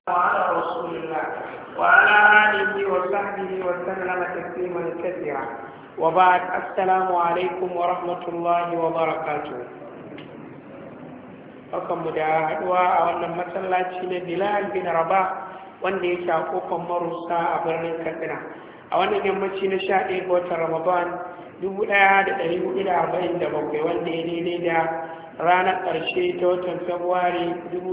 وعلى رسول الله وعلى آله وصحبه وسلم تسليما كثيرا وبعد السلام عليكم ورحمة الله وبركاته. Barkanmu da haɗuwa a wannan masallaci na Bilal bin Rabah wanda yake a kofar Marusa a birnin Katsina. A wannan yammaci na 11 ga watan Ramadan 1447 wanda ya daidai da ranar ƙarshe ta watan Fabrairu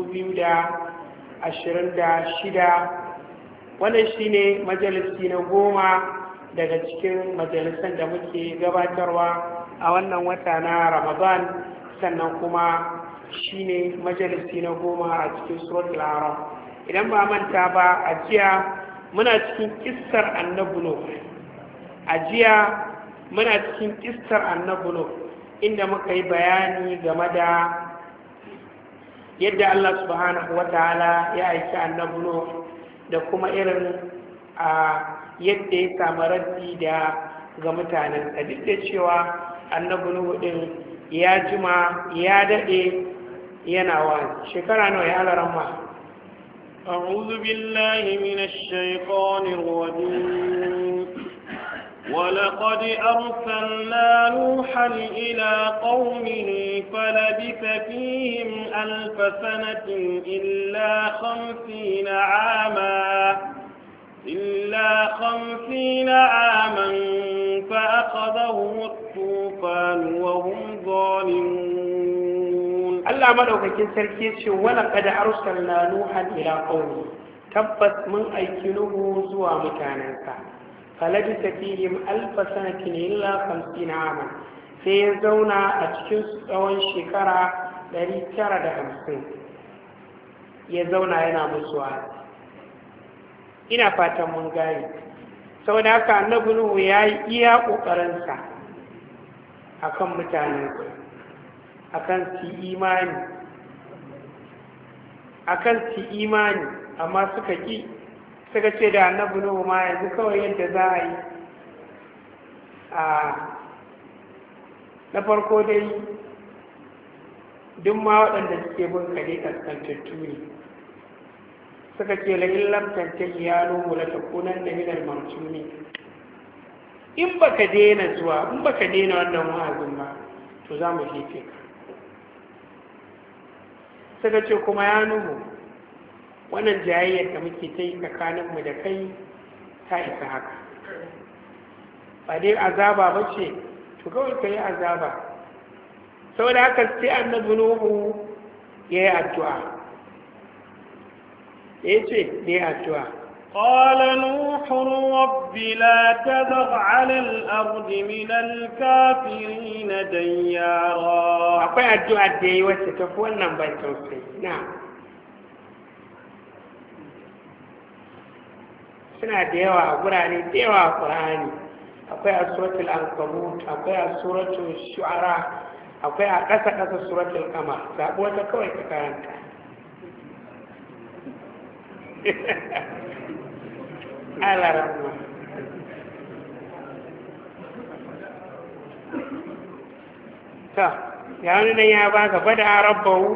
2026. Wannan shine majalisi na 10 daga cikin majalisan da muke gabatarwa a wannan wata na Ramadan, sannan kuma shine majalisi na 10 a cikin suratul A'raf. Idan ba manta ba, a jiya muna cikin kissar Annabi Nuh. Inda muka yi bayani game da yadda Allah subhanahu wataala ya aiki Annabi Nuh da kuma irin yadda ya samu raddi ga mutanen sa, duk da cewa Annabi Nuh din ya jima ya dade yana wani shekara nawa ya alaramma. أعوذ بالله من الشيطان الرجيم. ولقد أرسلنا نوحا إلى قومه فلبث فيهم 1000 سنة إلا 50 عاما فأخذهم الطوفان وهم ظالمون. الله مدوكاكين سركي ce ولقد أرسلنا نوحا إلى قومه tabbas mun aiki Nuhu zuwa mutanensa. falabisa fihim 1000 sanatin illa 50 aman, sai ya zauna a cikin tsawon shekara 950 ya zauna yana musu wa'azi. Ina fatan mun gane. Saboda haka Annabi Nuhu ya yi iya ƙoƙarinsa akan mutanensa, akan su imani amma suka ce da Annabi Nuhu ma yanzu kawai yadda za a yi na farko dai duk ma waɗanda suke bin kare kaskantattu ne. Suka ce la'in lamtanta ya Nuhu la takunan da minal marjumi. In baka daina wannan wa'azin ba to za mu jefe ka. Suka ce kuma ya Nuhu, wannan jayayyar da muke ta yi tsakaninmu da kai ta isa haka, ba dai azaba ba ce, to kawai ka yi azaba. Saboda haka sai Annabi Nuhu ya yi addu'a. Ya ce da ya addu'a, قال نوح رب لا تذر على الأرض من الكافرين ديارا. akwai addu'a da yi wacce tafi wannan ban tausayi. Suna da yawa a gurare da yawa a Qur'ani. Akwai a suratul Ankabut, akwai a suratul Shu'ara, akwai a ƙasa suratul Qamar. Zaɓi wata kawai ka karanta. Allah rahma. Ta, ya wani nan ya baka fada rabbahu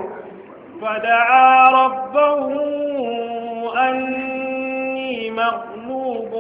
مغلوب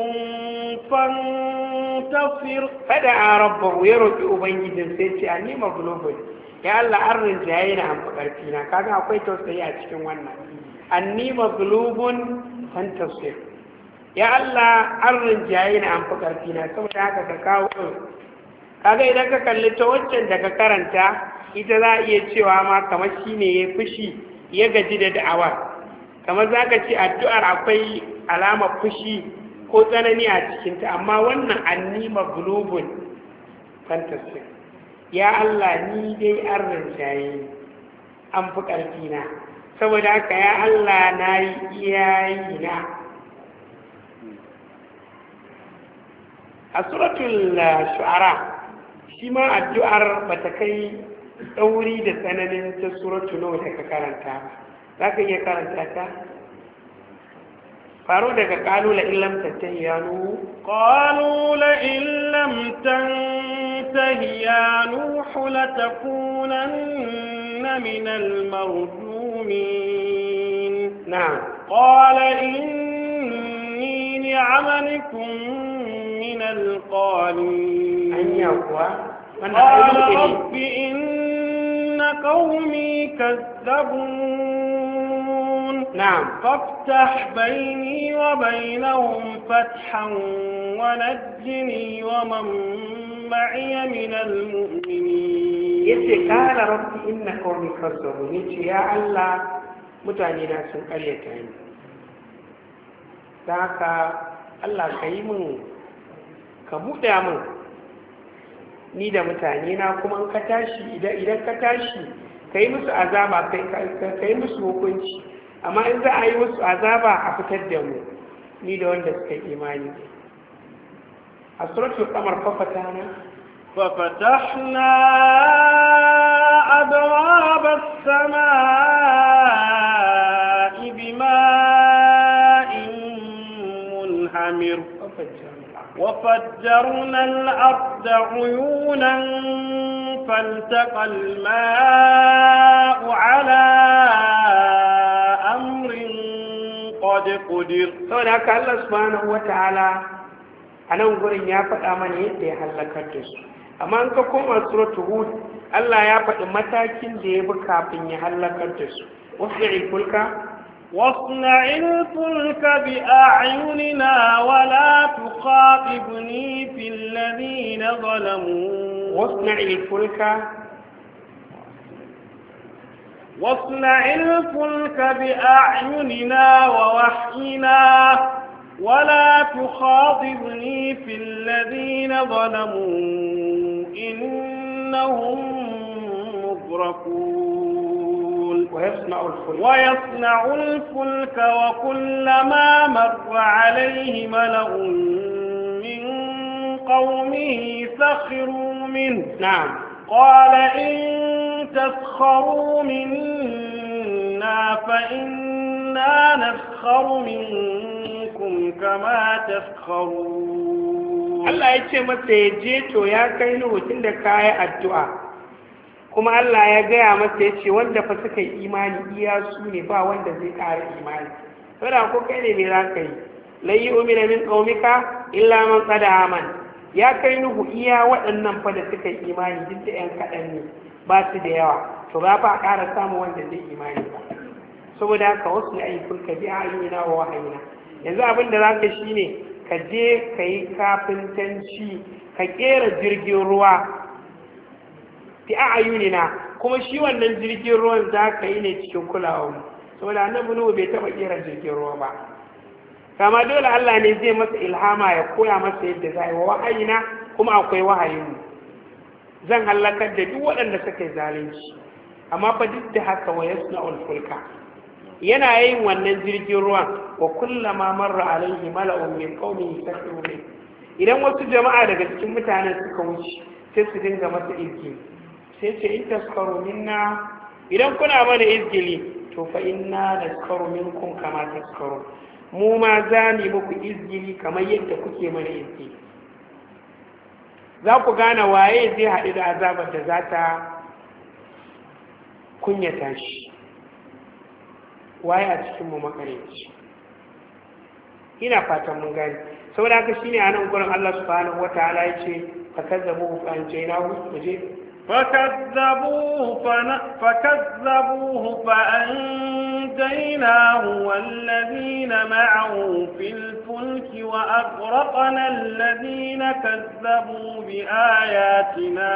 فانتصر. فدعا ربه ya roƙi ubangijin sai ce anni maghlubun, ya Allah an rinjaye na amfa ƙarfi na. Kaga akwai tausayi a cikin wannan. Anni maghlubun fantasir, ya Allah an rinjaye na amfa ƙarfi na, saboda haka ka kawo. Kaga idan ka kalli ta waccan da ka karanta, ita za a iya cewa ma kamar shi ne ya fushi ya gaji da da'awar. Kamar za ka ce addu'ar akwai alamar fushi ko tsanani a cikinta, amma wannan anni maghlubun fantastic, ya Allah ni dai an rinjaye an fi ƙarfina, saboda haka ya Allah na yi iyayi na. A suratul Shu'ara shi ma addu'ar ba ta kai ɗauri da tsananin ta suratul Nuh da ka karanta ba. Za ka iya karanta ta? Faro daga ƙalu la illam tantahi ya Nuhu. Qalu la illam tantahi ya Nuhu latakunanna minal marjumin. Na'am. قال إني لعملكم من القالين قال رب إن قومي كذبون نعم فافتح بيني وبينهم فتحا ونجني ومن معي من المؤمنين قال رب إن قومي كذبون يا الله mutane na sun karyata ni da haka Allah ka yi min ka buɗe min ni da mutane na kuma in ka tashi idan ka tashi ka yi musu azaba ka yi musu hukunci amma in za a yi musu azaba a fitar da mu ni da wanda suka imani a suratul qamar fafatana ففتحنا أبواب السماء بماء منهمر وفجرنا الأرض عيونا فالتقى الماء على أمر قد قدر هناك الله سبحانه وتعالى أنا أقول يا فتى يدي هلكتش amma an ka koma suratul hud Allah ya faɗi matakin da ya bi kafin ya halakar da su واصنع الفلك بأعيننا ولا تخاطبني في الذين ظلموا واصنع الفلك بأعيننا ووحينا ولا تخاطبني في الذين ظلموا إنهم مغرقون ويصنع الفلك وكلما مر عليه ملأ من قومه سخروا منه نعم قال إن تسخروا منا فإنا نسخر منكم كما تسخرون Allah ya ce masa ya je to ya kai Nuhu tunda kayi addu'a kuma Allah ya gaya masa ya ce wanda fa suka yi imani iya su ne ba wanda zai ƙara imani saboda ko kai ne me za ka yi la yu'minu min qaumika illa man qad aman ya kai Nuhu iya waɗannan fa da suka yi imani duk da ƴan kaɗan ne ba su da yawa to ba fa ƙara samun wanda zai imani ba saboda haka wasu ne ayyukan bi ayyuna wa wahayina yanzu abin da za ka shi ne ka je ka yi kafintanci ka kera jirgin ruwa fi a'ayunina kuma shi wannan jirgin ruwan za ka yi ne cikin kulawa saboda annabi Nuhu bai taba kera jirgin ruwa ba kama dole Allah ne zai masa ilhama ya koya masa yadda za yi wa wahayina kuma akwai wahayin zan halakar da duk waɗanda suka yi zalunci amma fa duk da haka wa yasna'ul fulka yana yin wannan jirgin ruwan wa kullama marra alaihi mala'un min qaumihi sakhiru idan wasu jama'a daga cikin mutanen suka wuce sai su dinga masa izgili sai ce in taskaru minna idan kuna mana izgili to fa inna naskaru minkum kama taskaru mu ma za mu muku izgili kamar yadda kuke mana izgili za ku gane waye zai haɗu da azabar da za ta kunyata shi waye a cikinmu makareci ina fatan mun gani saboda haka shine a nan gurin Allah subhanahu wataala yace fakazzabuhu fa anjaynahu muje فكذبوه فأنجيناه والذين معه في الفلك وأغرقنا الذين كذبوا بآياتنا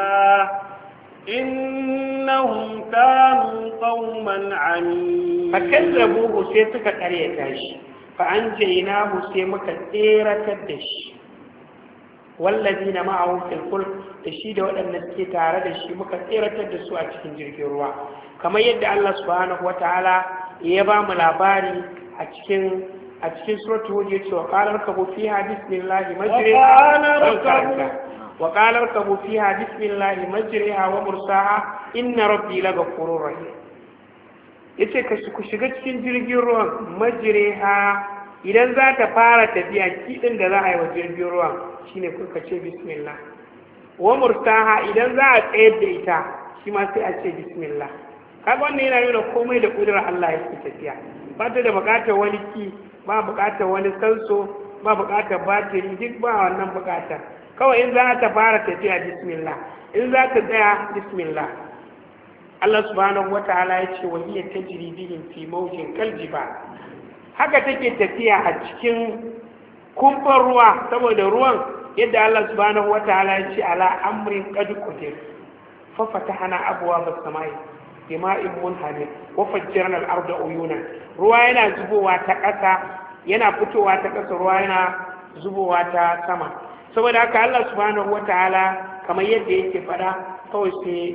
إنهم كانوا قوما عمين فكذبوه سيتك قريتاش فأنجيناه سيمك تيرة الدش والذين معه في الفلك تشيد وأن نسكي تعالى دشي مك تيرة الدس أتكين جركي الروا كما يدعى الله سبحانه وتعالى يبا ملاباري أتكين سورة هود وقال اركبوا فيها بسم الله مجرها وقال اركبوا فيها بسم الله مجرها ومرساها إن ربي لغفور رحيم yace ku shiga cikin jirgin ruwan majriha idan za ta fara tafiya kidin da za a yi wa jirgin ruwan shine kuka ce bismillah wa mursaha idan za a tsayar da ita shi ma sai a ce bismillah kaga wannan yana nuna komai da kudurar Allah yake tafiya ba ta da buƙatar wani ki, ba buƙatar wani sanso, ba buƙatar batiri, duk ba wannan buƙatar. Kawai in za ta fara tafiya bismillah, in za ta tsaya bismillah. Allah subhanahu wataala ya ce wa hiya tajri bihim fi mawjin kaljiba, haka take tafiya a cikin kumfar ruwa, saboda ruwan yadda Allah subhanahu wataala ya ce ala amrin qad qadir fa fatahna abwaaba as-samai bima'in munhamir wa fajjarna al-arda uyuna. Ruwa yana zubowa ta ƙasa, yana fitowa ta ƙasa, ruwa yana zubowa ta sama. Saboda haka Allah subhanahu wataala kamar yadda yake faɗa, kawai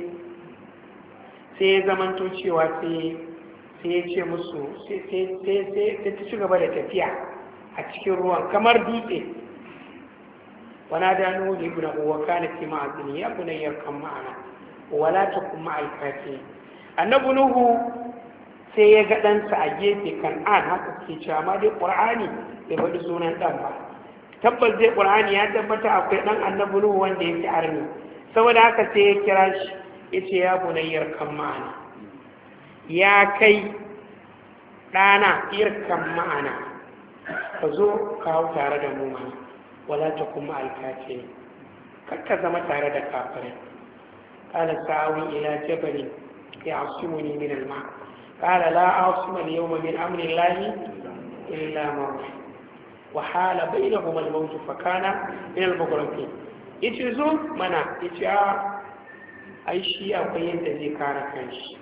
sai ya zamanto cewa sai ya ce musu sai ta ci gaba da tafiya a cikin ruwan kamar dutse. wana da nuhu ibn uwa kana fi ma'azini ya bunayya kan ma'ana wala takum ma'al kafirin. Annabi nuhu sai ya ga ɗansa a gefe Kan'an, haka ke cewa, amma dai Qur'ani bai faɗi sunan ɗan ba. Tabbas dai Qur'ani ya tabbata akwai ɗan annabi nuhu wanda yake arni, saboda haka sai ya kira shi ya ce ya bunayyar kan ma'ana, ya kai ɗana irkan ma'ana, ka zo ka hau tare da mu mana, wala ta kuma alkace, kakka zama tare da kafirai. Kala sa'awi ila jabalin ya asimuni min alma, kala la asima al-yawma min amri llahi illa man wa hala bainahuma al-mawj fa kana min al-mughraqin. Yace zo mana, yace ai shi akwai yadda zai kare kanshi.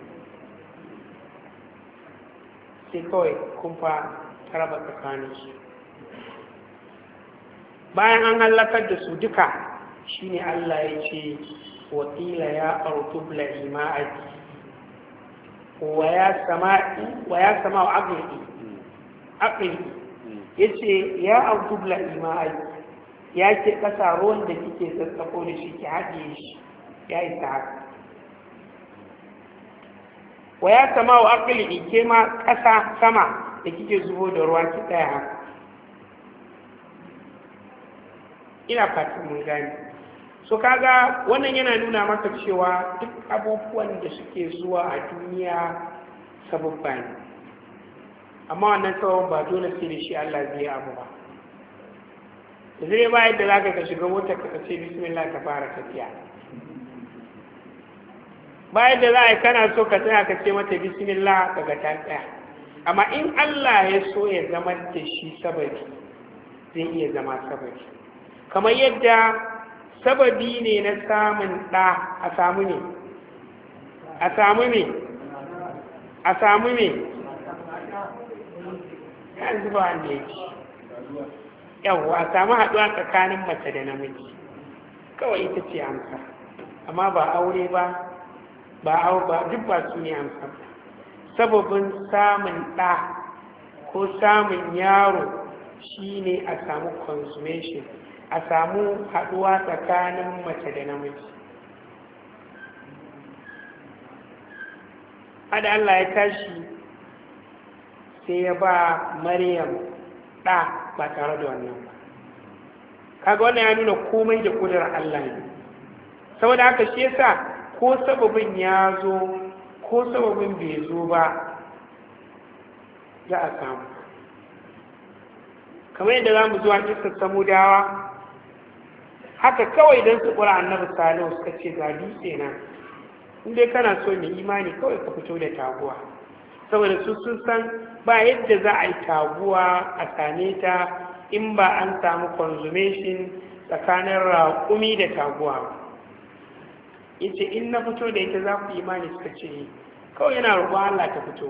Sai kawai kumfa ta raba tsakaninsu. Bayan an hallakar da su duka, shine Allah ya ce wakila ya ardu bla'i ma'aki wa ya sama wa aqli yace ya ardu bla'i ma'aki, ya ce kasa ruwan da kike sassako da shi ki haɗiye shi, ya isa haka. wa ya sama wa aqli, ke ma ƙasa sama da kike zubo da ruwa ki tsaya haka. Ina fatan mun gani. So kaga wannan yana nuna maka cewa duk abubuwan da suke zuwa a duniya sababba ne, amma wannan sababin ba dole sai da shi Allah zai abu ba. Zai ba yadda za ka shiga motar ka ce bismillah ka fara tafiya, bayan da za a yi kana so ka tsaya ka ce mata bismillah ka ga ta tsaya. Amma in Allah ya so ya zama da shi sababi, zai iya zama sababi. Kamar yadda sababi ne na samun ɗa a samu ne, yanzu ba wanda ya ci yawwa a samu haɗuwa tsakanin mace da namiji, kawai ita ce amsa. Amma ba aure ba duk ba su ne amsa. Sababin samun ɗa ko samun yaro shine a samu consummation, a samu haɗuwa tsakanin mace da namiji. Hada Allah ya tashi sai ya ba Maryam ɗa ba tare da wannan ba. Kaga wannan ya nuna komai da ƙudurar Allah ne. Saboda haka shi yasa ko sababin ya zo ko sababin bai zo ba za a samu. Kamar yadda za mu zuwa kisar Samudawa, haka kawai don su ƙura annabi Salihu suka ce ga dutse na, in dai kana so mai imani kawai ka fito da taguwa, saboda su sun san ba yadda za a yi taguwa a same ta in ba an samu consummation tsakanin raƙumi da taguwa ba. Yace in na fito da ita za ku imani, suka ce kawai yana roƙon Allah ta fito.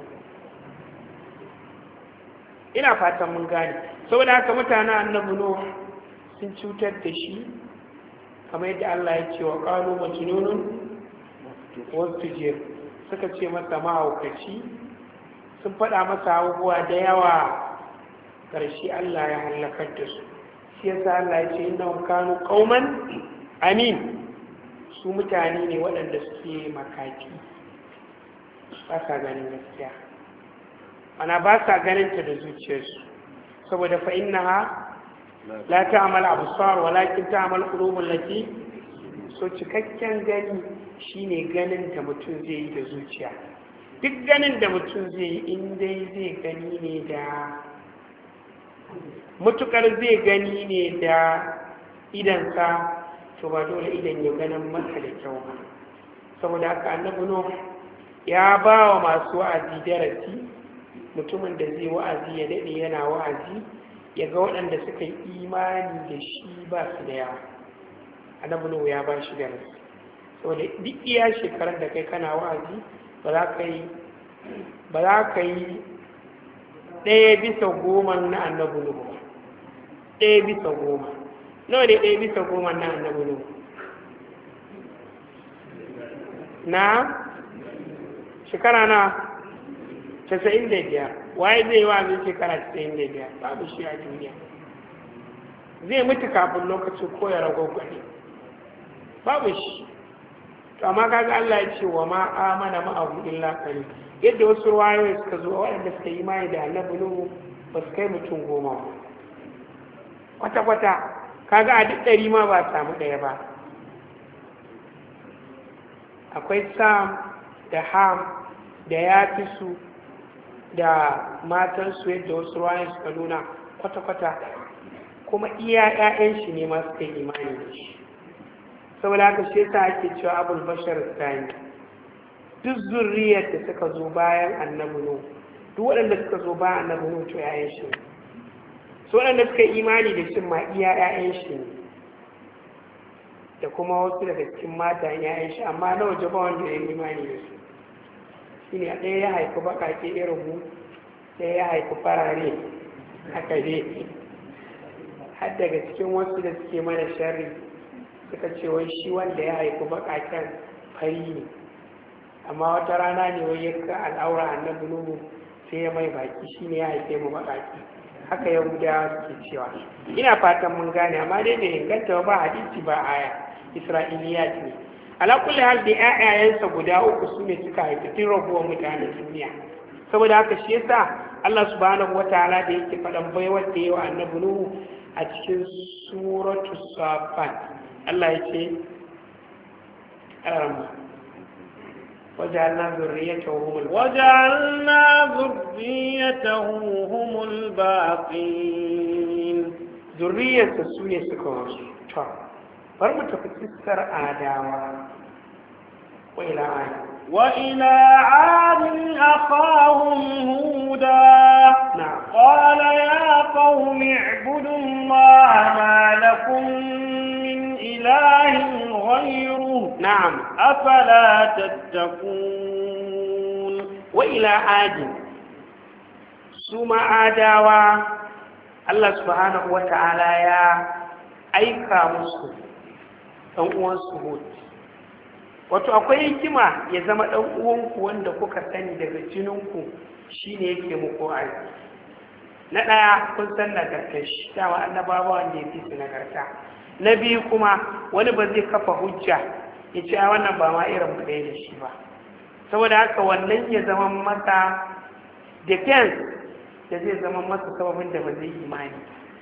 Ina fatan mun gane. Saboda haka mutanen annabi Nuh sun cutar da shi, kamar yadda Allah ya ce wa qalu majnunun wastajir, suka ce masa mahaukaci, sun faɗa masa abubuwa da yawa, ƙarshe Allah ya halakar da su. Shi yasa Allah ya ce innahum kanu qauman amin, su mutane ne waɗanda suke makafi, ba sa ganin gaskiya, ana ba sa ganin ta da zuciyarsu, saboda fa innaha la ta'mal absar walakin ta'mal qulubul lati, so cikakken gani shine ganin da mutum zai yi da zuciya, duk ganin da mutum zai yi in dai zai gani ne da mutukar zai gani ne da idansa to ba dole idan ya ganin masa da kyau ba. Saboda haka annabi Nuh ya ba wa masu wa'azi darasi, mutumin da zai wa'azi ya daɗe yana wa'azi ya ga waɗanda suka yi imani da shi ba su da yawa. Annabi Nuh ya ba shi darasi, saboda duk iya shekarar da kai kana wa'azi ba za ka yi 1/10 na annabi Nuh ba. 1/10 nawa ne 1/10 na annabi Nuh? Na shekara na 95. Waye zai yi wa'azin shekara 95? Babu shi a duniya. Zai mutu kafin lokacin koya ragwagwani, babu shi. To amma kaga Allah ya ce wa ma amana ma'ahu illa qalil. Yadda wasu ruwayoyi suka zo waɗanda suka yi imani da annabi Nuhu ba su kai mutum 10 ba. Kwata-kwata kaga a duk 100 ma ba samu ɗaya ba. Akwai Sam da Ham da Yafisu da matansu yadda wasu ruwayoyi suka nuna kwata-kwata, kuma iya 'ya'yan shi ne masu kai imani da shi. Saboda haka shi yasa ake cewa abul bashar tsani. Duk zurriyar da suka zo bayan annabi Nuh, duk waɗanda suka zo bayan annabi Nuh to 'ya'yan shi ne. So waɗanda suka yi imani da shi ma iya 'ya'yan shi ne, da kuma wasu daga cikin matan 'ya'yan shi, amma na waje ba wanda ya yi imani da su. Shi ne ɗaya ya haifi baƙaƙe irin mu, ɗaya ya haifi farare haka dai. Har daga cikin wasu da suke mana sharri suka ce wai shi wanda ya haifi baƙaƙen fari ne, amma wata rana ne wai ya ga al'aura annabi Nuhu sai ya mai baki, shi ne ya haife mu baƙaƙe. Haka Yahudawa suke cewa. Ina fatan mun gane, amma dai bai inganta ba hadisi ba aya, Isra'iliyat ne. Ala kulli hal da ƴaƴayensa guda 3 su ne suka haifi tun rabuwar mutanen duniya. Saboda haka shi yasa Allah subhanahu wataala da yake faɗan baiwar da yawa annabi Nuhu a cikin suratu Safat, Allah ya ce وجعلنا ذريته هم الباقين. ذرية سوني سكوش فرمت في السر آداما وإلى عاد أخاهم هودا. نعم. قال يا قوم اعبدوا الله ما لكم من إله غيره. نعم. أفلا تتقون. وإلى عاد ثم آداوا الله سبحانه وتعالى يا أيكا مسلم ɗan uwansu Hud. Wato akwai hikima ya zama ɗan uwanku wanda kuka sani daga jininku shine yake muku aiki. Na ɗaya kun san nagartar shi, dama annabawa wanda ya fi su nagarta. Na biyu kuma wani ba zai kafa hujja ya ce a wannan ba ma irin mu ɗaya da shi ba. Saboda haka wannan ya zama masa defense da zai zama masa sababin da ba zai imani.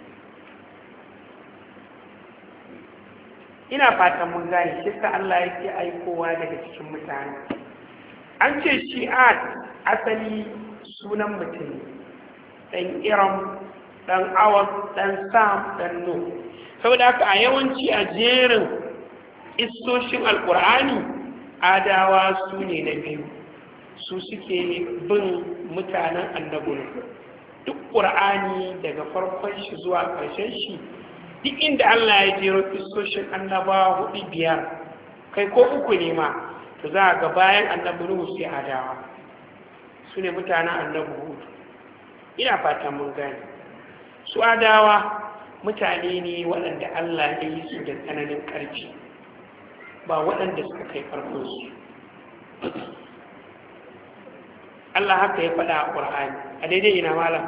Ina fatan mun gane shi sa Allah yake aikowa daga cikin mutane. An ce shi'at asali sunan mutum, ɗan Iram, ɗan Awad, ɗan Sam, ɗan Nuh. Saboda haka a yawanci a jerin istoshin Alƙur'ani, Adawa su ne na biyu, su suke bin mutanen annabi. Duk Ƙur'ani daga farkon shi zuwa ƙarshen shi, duk inda Allah ya jero kristoshin annabawa 4-5 kai ko 3 ne ma, to za a ga bayan annabi Nuhu sai Adawa, su ne mutanen annabi Hud. Ina fatan mun gane. Su Adawa mutane ne waɗanda Allah ya yi su da tsananin ƙarfi, ba waɗanda suka kai farkonsu. Allah haka ya faɗa a Ƙur'ani a daidai ina malam.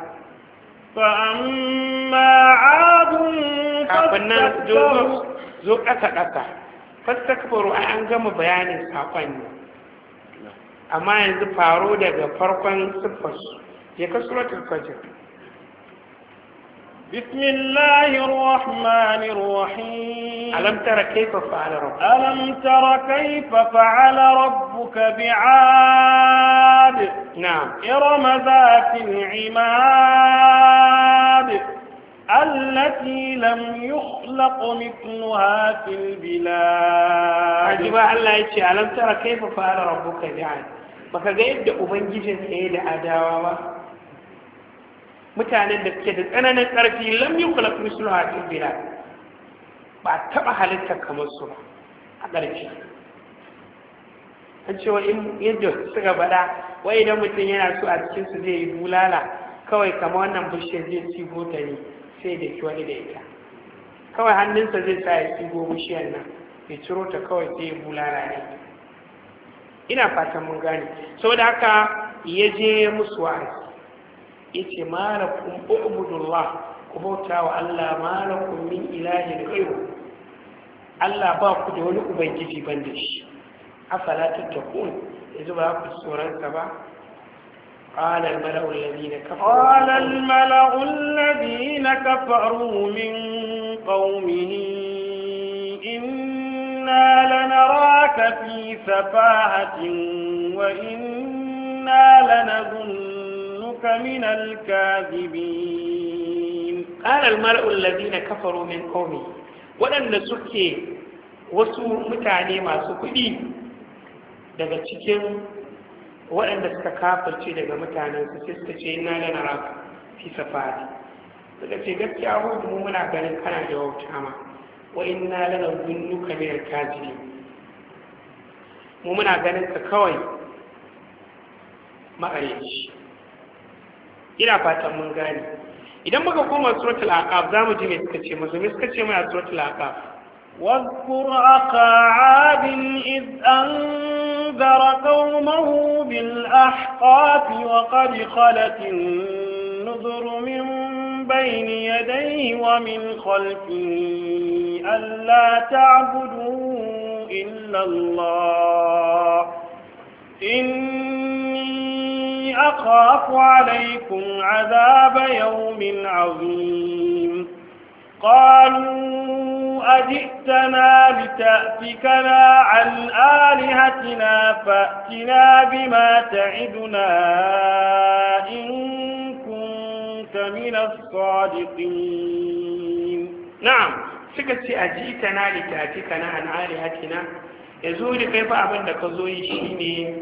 فأما عاد kafin nan zo ƙasa-ƙasa fastakbaru ai an gama bayanin saƙon ne, amma yanzu faro daga farkon siffarsu je ka suratul fajr. بسم الله الرحمن الرحيم. ألم تر كيف فعل ربك ربك بعاد نعم إرم ذات العماد التي لم يخلق مثلها في البلاد. عجب الله يتي ألم ترى كيف فعل ربك بعاد baka ga yadda ubangijin tsaye da adawa ba mutanen da suke da tsananin ƙarfi lam yukhlaq misluha fil bilad ba taɓa halitta kamar su ba a ƙarfi. An cewa in yadda suka faɗa wai idan mutum yana so a cikin su zai yi bulala kawai kama wannan bishiyar zai cigo ta ne sai da ki wani da ita kawai hannunsa zai sa ya cigo bishiyar nan ya ciro ta kawai sai ya bulala ne. Ina fatan mun gane saboda haka ya je musu wa'azi ya ce malakum ubudullah ku bauta wa Allah malakum min ilahin ghayru Allah ba ku da wani ubangiji ban da shi afala tattakun yanzu ba ku tsoron sa ba قال الملأ الذين كفروا من قومه إنا لنراك في سفاهة وإنا لنظنك من الكاذبين. قال الملأ الذين كفروا من قومه waɗanda suke wasu mutane masu kuɗi daga cikin waɗanda suka kafirce daga mutanensu sai suka ce ina lana raka fi safari suka ce gaskiya hudu mu muna ganin kana da wauta ma wa ina lana zunnuka min alkazibi mu muna ganin ka kawai ma'ayyaci. Ina fatan mun gane idan muka koma suratul aqaf zamu ji me suka ce mu suka ce mai suratul aqaf واذكر أخا عاد إذ أنذر قومه بالأحقاف وقد خلت النذر من بين يديه ومن خلفه ألا تعبدوا إلا الله إني أخاف عليكم عذاب يوم عظيم. قالوا أجئتنا لتأفكنا عن آلهتنا فأتنا بما تعدنا إن كنت من الصادقين. نعم سكت أجئتنا لتأفكنا عن آلهتنا يزول كيف أبن كزوي شيني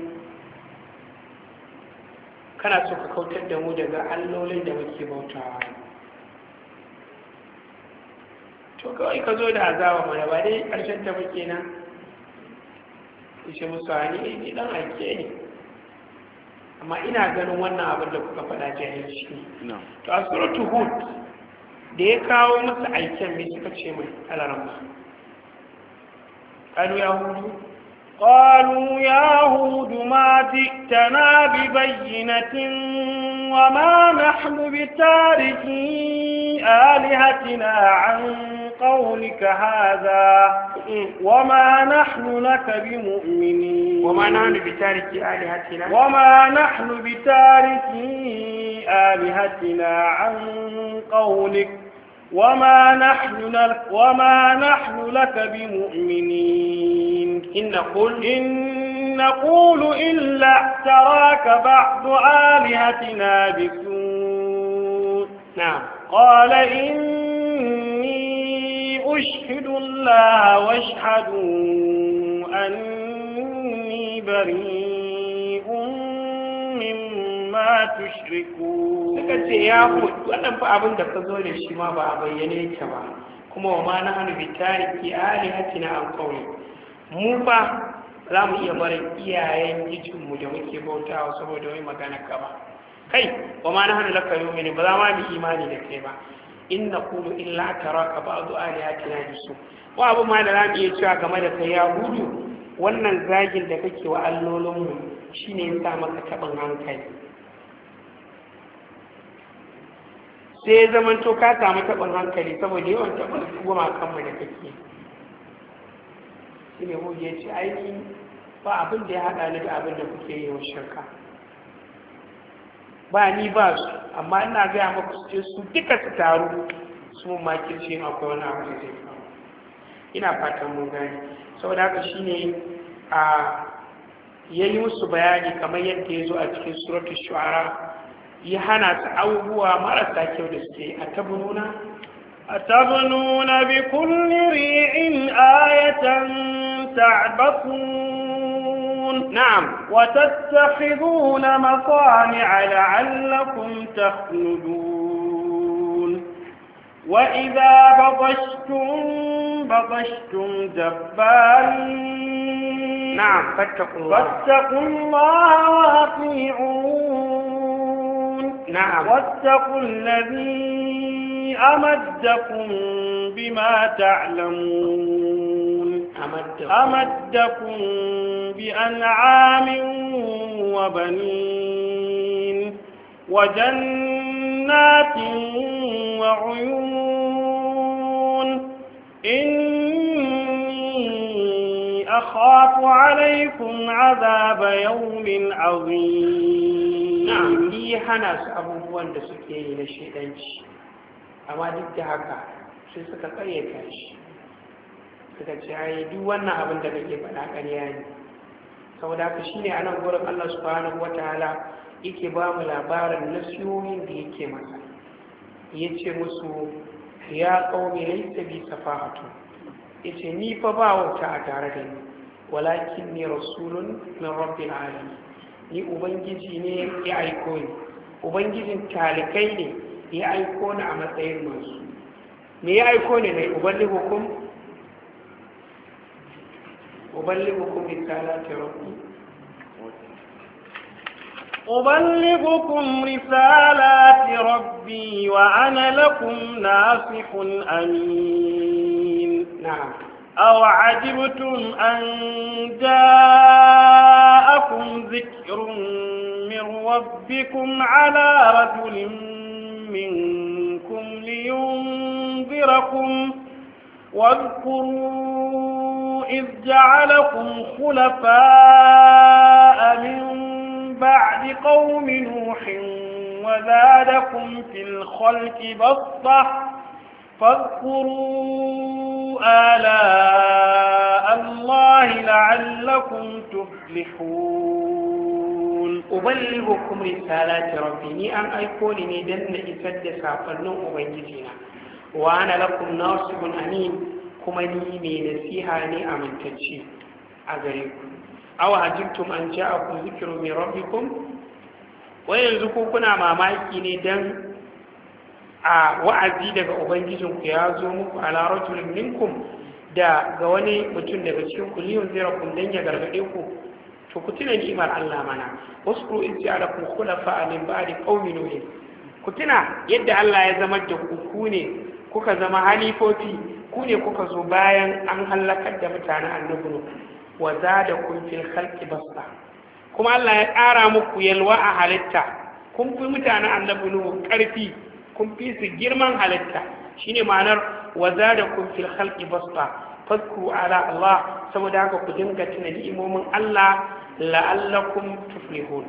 kana so ka kautar da mu daga allolin da muke bautawa to kawai ka zo da azaba mana ba dai ƙarshen ta muke nan ishe musu hani ni dan ake ne amma ina ganin wannan abin da kuka faɗa jahilci ne. To a suratul hud da ya kawo masa aiken me suka ce mai alaramma قالوا يا هود ما جئتنا ببينة وما نحن بتاركي آلهتنا عن قولك هذا وما نحن لك بمؤمنين. وما نحن بتاركي آلهتنا عن قولك وما نحن لك بمؤمنين. إن نقول إلا اعتراك بعض آلهتنا بسوء. نعم. قال إني أشهد الله واشهدوا أني بريء مما تشركون. suka ce ya mutu wannan fa abin da ka zo da shi ma ba a bayyane ta ba kuma wa ma na hannu bi tariki alihatina an qawli mu ba za mu iya barin iyayen gijinmu da muke bautawa saboda wai magana ka ba kai wa ma na hannu laka yu'minu ba za ma mu imani da kai ba in naqulu illa taraka ba'du alihatina bisu wa abu ma da za mu iya cewa game da kai ya hudu wannan zagin da kake wa allolinmu shine ya sa maka taɓin hankali sai ya zama to ka samu taɓin hankali saboda yawan taɓin gumakanmu da kake shi ne hujja ya ce aiki ba abin da ya haɗa ni da abin da kuke yi wa shirka ba ni ba su amma ina gaya maku su ce su duka su taru su mun makirce yin akwai wani abu da zai faru ina fatan mun gani saboda haka shi ne a ya yi musu bayani kamar yadda ya zo a cikin suratul shu'ara ya hana su abubuwa marasa kyau da suke أتبنون بكل ريع آية تعبثون نعم وتتخذون مصانع لعلكم تخلدون وإذا بطشتم جبارين نعم فاتقوا الله وأطيعون نعم واتقوا الذي أمدكم بما تعلمون أمدكم بأنعام وبنين وجنات وعيون إني أخاف عليكم عذاب يوم عظيم. نعم هي هنا أبوان da suke yi na shedanci amma duk da haka sai suka karyata shi suka ce ai duk wannan abin da kake faɗa ƙarya ne. Saboda haka shine a nan gurin Allah subhanahu wataala yake ba mu labarin nasihohin da yake masa, yace musu ya qaumi laysa bi safahatu, yace ni fa ba wauta a tare da ni, walakin ni rasulun min rabbil alamin, ni ubangiji ne ya aiko ni, ubangijin talikai ne ya aiko ni a matsayin masu. Me ya aiko ni ne? uballighukum risalati rabbi أبلغكم رسالات ربي وأنا لكم ناصح أمين. نعم. أو عجبتم أن جاءكم ذكر من ربكم على رجل منكم لينذركم واذكروا إذ جعلكم خلفاء من بعد قوم نوح وزادكم في الخلق بسطة فاذكروا آلاء الله لعلكم تفلحون. أبلغكم رسالات ربي ni an aiko ni ne dan na isar da safannin ubangijina wa ana lakum nasihun amin kuma ni mai nasiha ne amintacce a gare ku. aw ajibtum an ja'akum dhikrun min rabbikum wai yanzu ko kuna mamaki ne dan a wa'azi daga ubangijinku ya zo muku ala rajulin minkum da ga wani mutum daga cikin ku liyun zirakum dan ya gargade ku to ku tuna ni'imar Allah mana wasu in ja'alakum khulafa min ba'di qaumi nuh ku tuna yadda Allah ya zama da ku ne kuka zama halifofi, ku ne kuka zo bayan an halakar da mutanen annabi Nuh wa zadakum fil khalqi basta kuma Allah ya ƙara muku yalwa a halitta, kun fi mutanen annabi Nuh ƙarfi, kun fi su girman halitta, shine ma'anar wa zadakum fil khalqi basta fadkuru ala Allah, saboda haka ku dinga tuna ni'imomin Allah la'allakum tuflihun,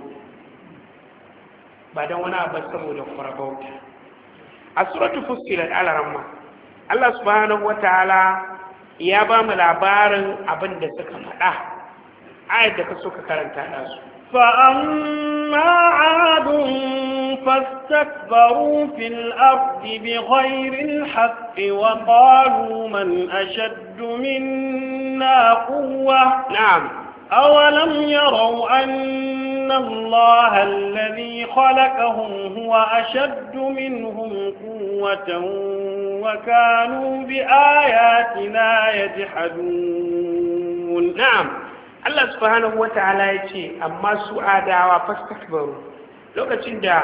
ba dan wani abu saboda kurabauta. A suratul fussilat al-ramma Allah subhanahu wataala ya ba mu labarin abin da suka faɗa ayat da ka so ka karanta da su. فأما عاد فاستكبروا في الأرض بغير الحق وقالوا من أشد منا قوة. نعم. أولم يروا أن الله الذي خلقهم هو أشد منهم قوة وكانوا بآياتنا يجحدون. نعم. Allah subhanahu wata'ala ya ce amma su adawa fastakbaru lokacin da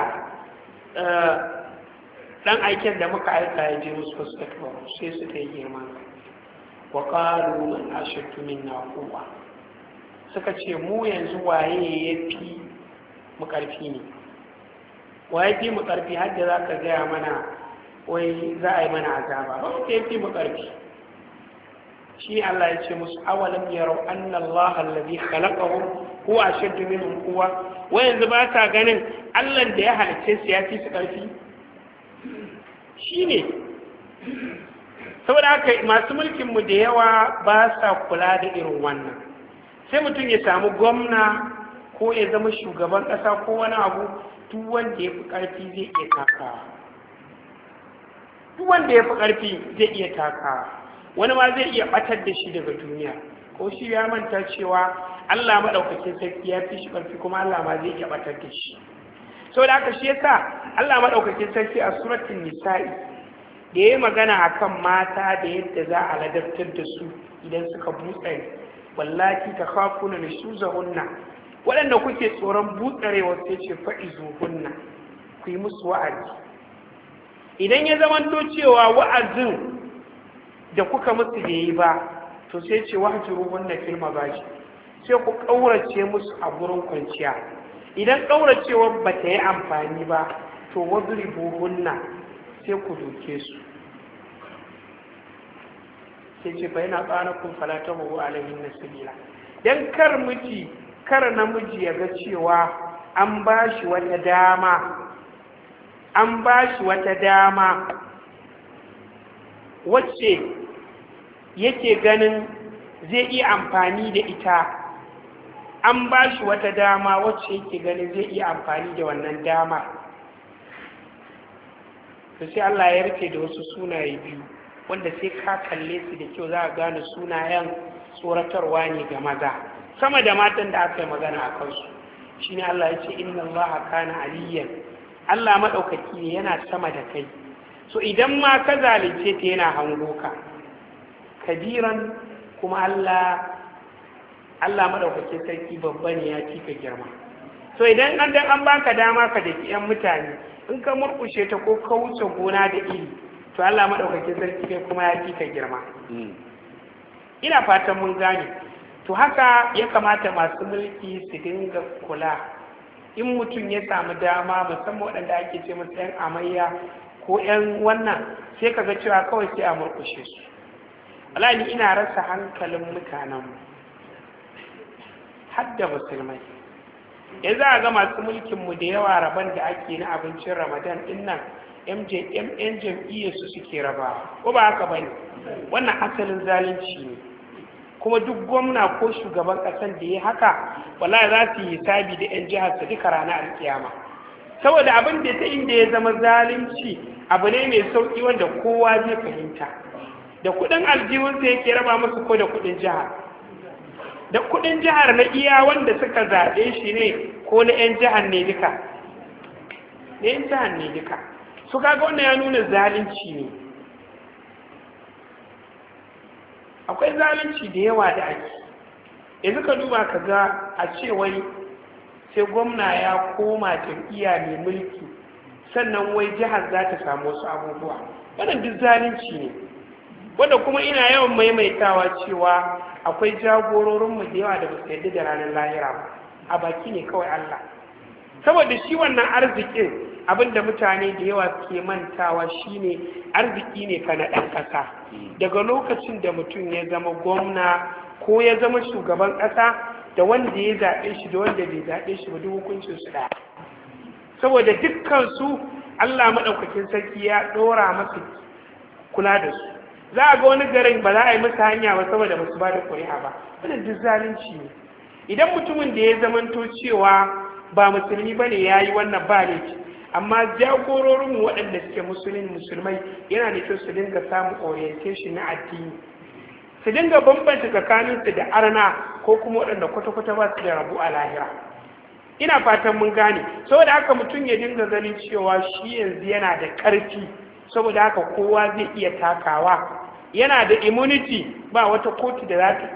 dan aiken da muka aika ya je musu fastakbaru sai suka yi girma wa qalu man ashaddu minna quwwa suka ce mu yanzu waye yafi mu karfi ne, waye fi mu karfi har da zaka gaya mana wai za a yi mana azaba ba wanda yafi mu karfi. shi Allah ya ce musu awalam yarau anna Allah alladhi khalaqahum huwa ashaddu minhum quwwa, wa yanzu ba ta ganin Allah da ya halice su ya fi su karfi shine. saboda haka masu mulkin mu da yawa ba sa kula da irin wannan, sai mutum ya samu gwamna ko ya zama shugaban ƙasa ko wani abu, duk wanda ya fi ƙarfi zai iya takawa, duk wanda ya fi ƙarfi zai iya takawa, wani ma zai iya ɓatar da shi daga duniya, ko shi ya manta cewa Allah maɗaukakin sarki ya fi shi ƙarfi kuma Allah ma zai iya ɓatar da shi. Sau da haka shi yasa Allah maɗaukakin sarki a suratul nisa'i da ya yi magana akan mata da yadda za a ladabtar da su idan suka butsare, wallati ta khafuna nushuzahunna, waɗanda kuke tsoron butsarewa sai ce fa'izuhunna, ku yi musu wa'azi. Idan ya zamanto cewa wa'azin da kuka musu da yi ba, to sai ce wahjuruhunna fil mabaji, sai ku ƙaurace musu a gurin kwanciya. Idan ƙauracewar ba ta yi amfani ba, to wadribuhunna, sai ku doke su. sai ce fa yana tsanakun falata mabu alaihin na sabila, don kar namiji ya ga cewa an ba shi wata dama wacce yake ganin zai iya amfani da ita, an ba shi wata dama wacce yake ganin zai iya amfani da wannan dama. sai Allah ya rufe da wasu sunaye biyu wanda sai ka kalle su da kyau za a gane sunayen tsoratarwa ne ga maza sama da matan da aka yi magana a kansu. Shine Allah ya ce inna Allah kana aliyan, Allah maɗaukaki ne, yana sama da kai, so idan ma ka zalunce ta yana hango ka. Kabiran kuma Allah maɗaukakin sarki babba ne, ya ci ka girma. So idan an baka dama ka daki 'yan mutane, in ka murkushe ta ko ka wuce gona da iri, to Allah maɗaukakin sarki kai kuma ya ci ka girma. Ina fatan mun gane. To haka ya kamata masu mulki su dinga kula. In mutum ya samu dama, musamman waɗanda ake ce masu 'yan amayya ko 'yan wannan, sai ka ga cewa kawai sai a murkushe su. Wallahi ina rasa hankalin mutanenmu, har da musulmai. Yanzu a ga masu mulkinmu da yawa rabon da ake na abincin Ramadan ɗin nan, 'yan jam'iyyarsu suke rabawa, ko ba haka ba ne? Wannan asalin zalunci ne. Kuma duk gwamna ko shugaban ƙasar da ya haka, wallahi za su yi hisabi da 'yan jihar su duka ranar alkiyama. Saboda abin da ta inda ya zama zalunci abu ne mai sauƙi wanda kowa zai fahimta. Da kuɗin aljihunsa yake raba musu ko da kuɗin jihar? Da kuɗin jihar na iya wanda suka zaɓe shi ne ko na 'yan jihar ne duka? Na 'yan jihar ne duka. Su kaga wannan ya nuna zalunci ne. Akwai zalunci da yawa da ake. Yanzu ka duba ka ga a ce wai sai gwamna ya koma jam'iyya mai mulki sannan wai jihar za ta samu wasu abubuwa. Wannan duk zalunci ne. Wanda kuma ina yawan maimaitawa cewa akwai jagororinmu da yawa da ba su yarda da ranar lahira ba, a baki ne kawai Allah. Saboda shi wannan arzikin abinda mutane da yawa suke mantawa shine arziki ne fa na ɗan ƙasa. Daga lokacin da mutum ya zama gwamna ko ya zama shugaban ƙasa, da wanda ya zaɓe shi da wanda bai zaɓe shi ba duk hukuncin su ɗaya. Saboda dukkan su Allah maɗaukakin sarki ya ɗora masa kula da su. Za a ga wani garin ba za a yi masa hanya ba saboda ba su ba da ƙuri'a ba. Wannan duk zalunci ne. Idan mutumin da ya zamanto cewa ba musulmi ba ne ya yi wannan ba laifi, amma jagororin waɗanda suke musulmai yana da kyau su dinga samun orientation na addini, su dinga bambanta tsakaninsu da arna ko kuma waɗanda kwata-kwata ba su da rabu a lahira. Ina fatan mun gane. Saboda haka mutum ya dinga ganin cewa shi yanzu yana da ƙarfi, saboda haka kowa zai iya takawa, yana da immunity, ba wata kotu da za ta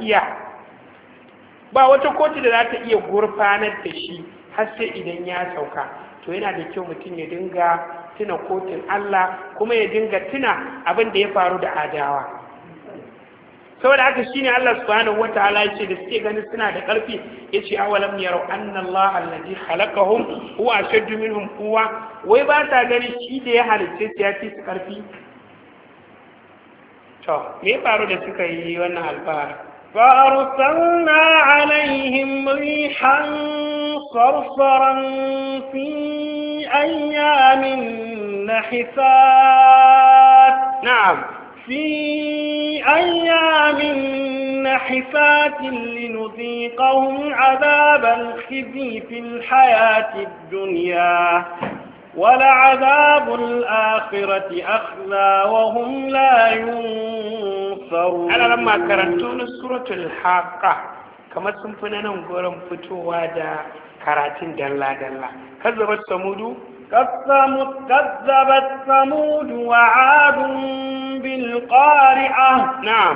iya gurfanar da shi har sai idan ya sauka. To yana da kyau mutum ya dinga tuna kotun Allah, kuma ya dinga tuna abin da ya faru da adawa. Saboda haka shine Allah subhanahu wataala yace da suke ganin suna da ƙarfi, yace awalam yarau anna Allah allazi khalaqahum huwa ashaddu minhum quwwa, wai ba ta gani shi da ya halice su ya fi su ƙarfi. To me ya faru da suka yi wannan alfahari? فأرسلنا عليهم ريحا صرصرا في أيام نحسات. نعم، في أيام نحفات لنذيقهم عذاب الخزي في الحياة الدنيا ولعذاب الآخرة أخزى وهم لا ينصرون. أنا لما قرأت سورة الحاقة كما سنفنا نقول فتوى دا كراتين دلا كذبت ثمود كذبت ثمود وعاد بالقارعة. نعم.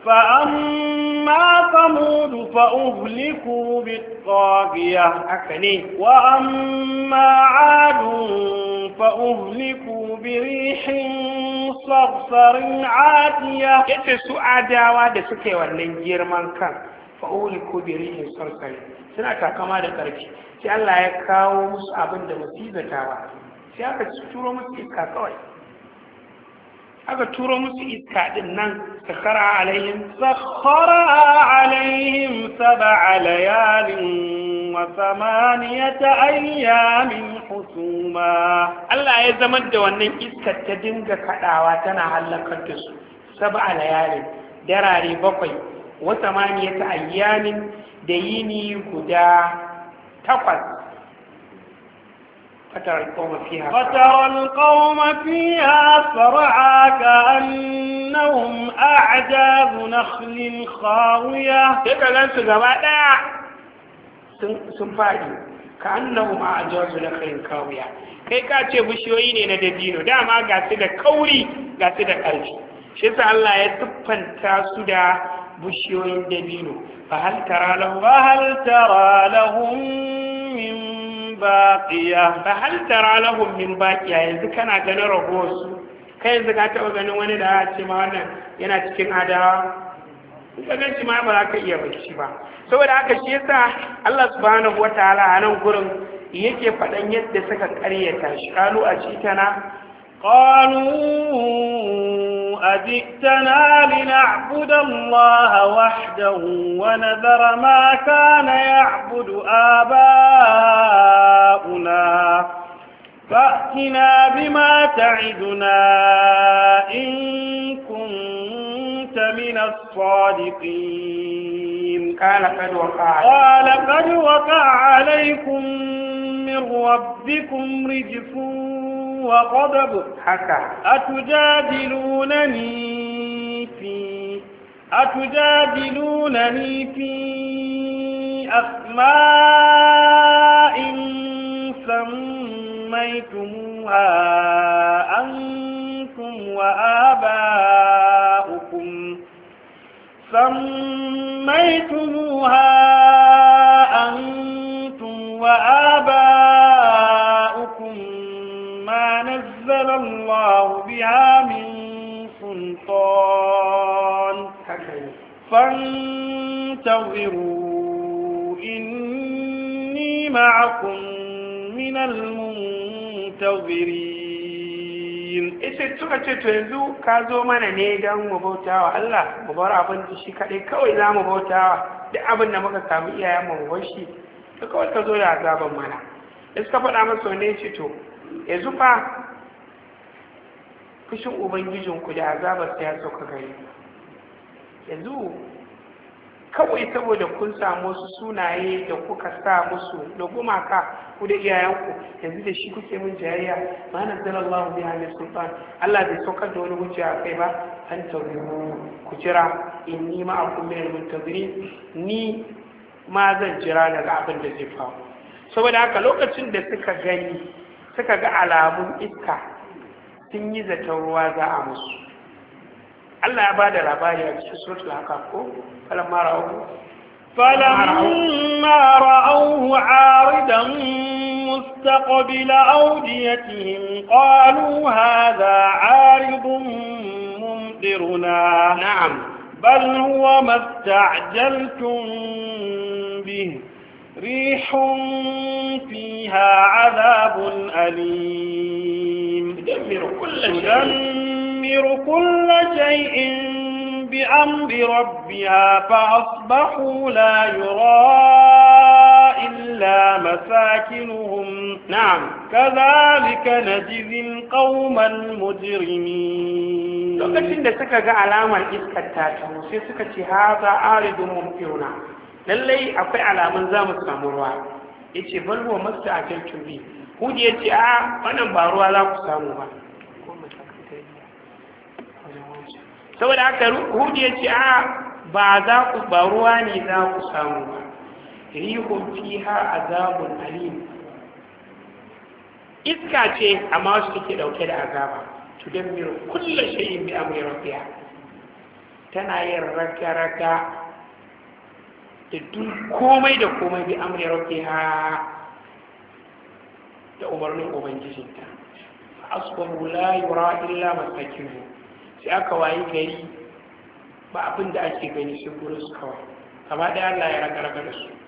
فأما ثمود فأهلكوا بالطاغية وأما عاد فأهلكوا بريح صرصر عاتية. yace su adawa da suke wannan girman kan fa'uliku bi rihin sarsari suna takama da ƙarfi sai Allah ya kawo musu abin da musibatawa sai aka turo musu iska kawai aka turo musu iska din nan sakhara alaihim sab'a layalin wa thamaniyata ayyamin husuma. Allah ya zama da wannan iskar ta dinga kadawa tana halakar da su sab'a layalin darare 7 wa thamaniyata ayyamin da yini guda 8. فترى القوم فيها صرعى كأنهم أعجاز نخل خاوية. كذلك سجبادا سنفاجي كأنهم أعجاز نخل خاوية. kai ka ce bishiyoyi ne na dabino dama ga su da kauri ga su da ƙarfi shi yasa Allah ya tuffanta su da bishiyoyin dabino fa hal tara lahum min baqiya fa hal tara lahum min baqiya yanzu kana ganin ragowar su kai yanzu ka taba ganin wani da ya ce ma wannan yana cikin adawa in ka gan shi ma ba za ka iya bacci ba saboda haka shi yasa Allah subhanahu wataala a nan gurin yake faɗan yadda suka ƙaryata shi qalu ajitana أجئتنا لنعبد الله وحده ونذر ما كان يعبد آباؤنا فأتنا بما تعدنا إن كنت من الصادقين. قال قد وقع عليكم من ربكم رجس وغضب أتجادلونني في أسماء سميتموها أنتم وآباؤكم ما نزل الله بها من سلطان فانتظروا إني معكم من المنتظرين. Ishe suka ce to yanzu ka zo mana ne don mu bautawa Allah mu bar abin da shi kaɗai kawai za mu bautawa duk abin da muka samu iyayen mu bar shi to kawai ka zo da azaban mana da suka faɗa masa ne ce to yanzu fa fushin ubangijinku da azabar ta ya sauka gari yanzu kawai saboda kun samu wasu sunaye da kuka sa musu da gumaka ku da iyayenku yanzu da shi kuke min jayayya ma nazzalallahu biha min sultan Allah bai saukar da wani hujja a kai ba an taurimu ku jira inni ma'akum min al-muntazirin ni ma zan jira daga abin da zai faru saboda haka lokacin da suka ga alamun iska sun yi zaton ruwa za a musu Allah ya bada labari a cikin suratul Ahqaf ko falamma ra'awhu 'aridan mustaqbil awdiyatihim qalu hadha 'aridun mumtiruna na'am bal huwa masta'jaltum bihi rihun fiha 'adhabun alim تدمر كل شيء بأمر ربها فأصبحوا لا يرى إلا مساكنهم نعم كذلك نجزي القوم المجرمين. lokacin da suka ga alamar iskar ta taho sai suka ce haza aridun mumtiruna, lallai akwai alamun za mu samu ruwa. Yace bal huwa masta'jaltum bi. Hudi yace a wannan ba ruwa za ku samu ba. Saboda haka Hudi yace a ba ruwa ne za ku samu ba. Rihum fiha azabun alim. Iska ce amma wasu take dauke da azaba. Tudammiru kullu shay'in bi amri rabbiha. Tana yin raga-raga da duk komai da komai bi amri rabbiha da umarnin ubangijinta. Asbahu la yura illa masakinuhu. Sai aka wayi gari ba abin da ake gani sai gurin su kawai. Kama da Allah ya raga-raga da su.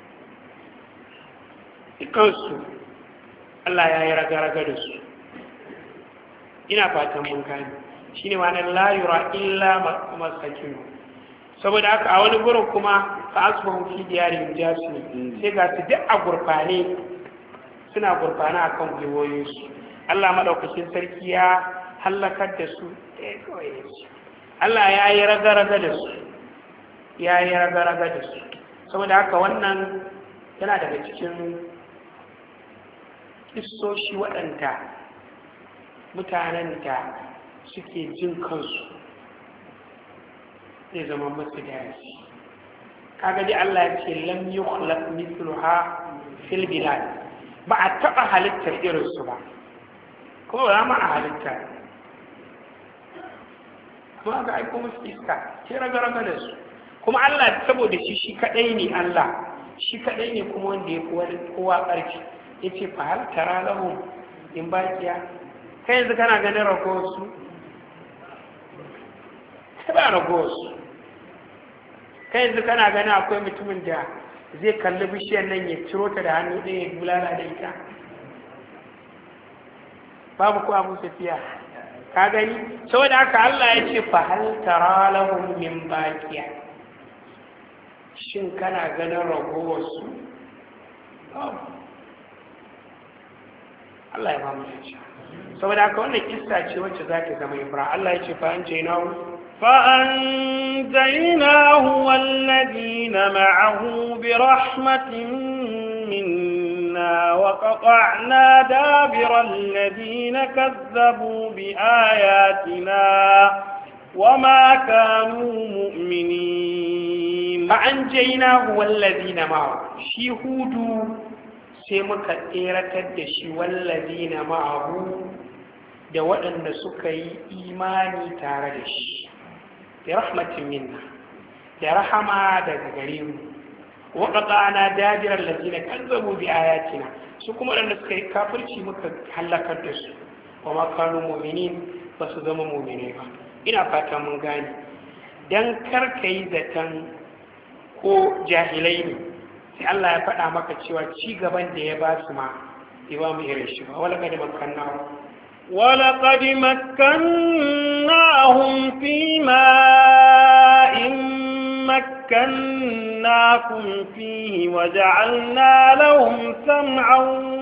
Dukansu Allah ya yi raga-raga da su. Ina fatan mun gani. Shi ne ma'anar la yura illa masakinuhu. Saboda haka a wani gurin kuma fa asbahu fi diyarihim jasimin, sai ga su duk a gurfane, suna gurfane akan gwiwoyinsu. Allah madaukakin sarki ya halakar da su ɗaya kawai ya ce. Allah ya yi raga-raga da su, ya yi raga-raga da su. Saboda haka wannan yana daga cikin kissoshi waɗanda mutanen da suke jin kansu zai zama masu darasi. Kaga dai Allah ya ce lam yukhlaq mithluha fil bilad, ba a taɓa halittar irinsu ba, kuma ba za mu a halitta. Kuma aka aiko musu iska sai raga-raga da su. Kuma Allah saboda shi kaɗai ne Allah, shi kaɗai ne kuma wanda ya fi kowa ƙarfi. Ya ce fa hal tara lahum in baqiya. Kai yanzu kana ganin ragowarsu? Kai ba ragowarsu. Kai yanzu kana ganin akwai mutumin da zai kalli bishiyar nan ya ciro ta da hannu ɗaya ya bulala da ita? Babu ko abu tafiya. Ka gani? Saboda haka Allah ya ce fa hal tara lahum min baqiya. Shin kana ganin ragowarsu? Allah ya ba mu shi. Saboda haka wannan kissa ce wacce za ta zama ibra. Allah ya ce fa an jainahu فأنجيناه والذين معه برحمة منا وقطعنا دابر الذين كذبوا بآياتنا وما كانوا مؤمنين. فأنجيناه والذين معه شهود سيمك إيرة الدشي والذين معه da waɗanda suka yi imani tare da shi da rahmatin minna da rahama daga gare mu wa qata'na dabiral ladina kazzabu bi ayatina, su kuma waɗanda suka yi kafirci muka halakar da su wa ma kanu mu'minin, ba su zama mu'mine ba. Ina fata mun gane, dan kar kai zaton ko jahilai ne sai Allah ya faɗa maka cewa ci gaban da ya ba su ma bai ba mu irin shi ba. Wala kad makannahu ولقد مكناهم في ماء مكناكم فيه وجعلنا لهم سمعا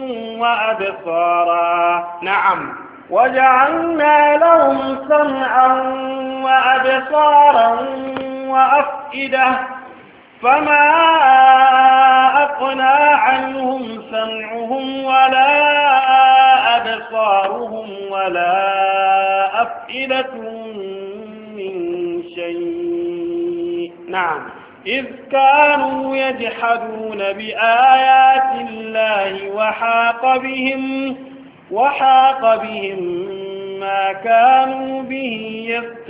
وأبصارا. نعم، وجعلنا لهم سمعا وأبصارا وأفئدة فما أغنى عنهم سمعهم ولا أبصارهم ولا أفئدتهم من شيء. نعم، إذ كانوا يجحدون بآيات الله وحاق بهم ما كانوا به